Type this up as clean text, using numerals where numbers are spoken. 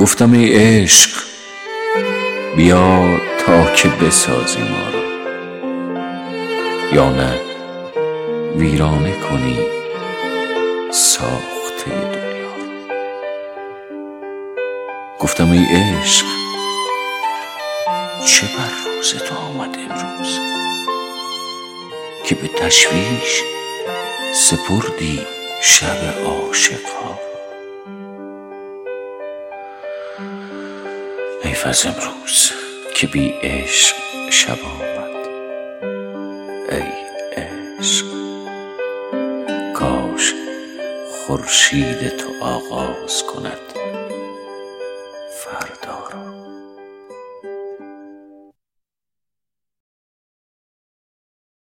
گفتم ای عشق بیا تا که بسازی ما را، یا نه ویرانه کنی ساخته دنیا را. گفتم ای عشق چه بر روز تو آمد امروز، که به تشویش سپردی شب عاشق‌ها. حیف از امروز که بی عشق شب آمد. ای عشق کاش خورشید تو آغاز کند فردا را.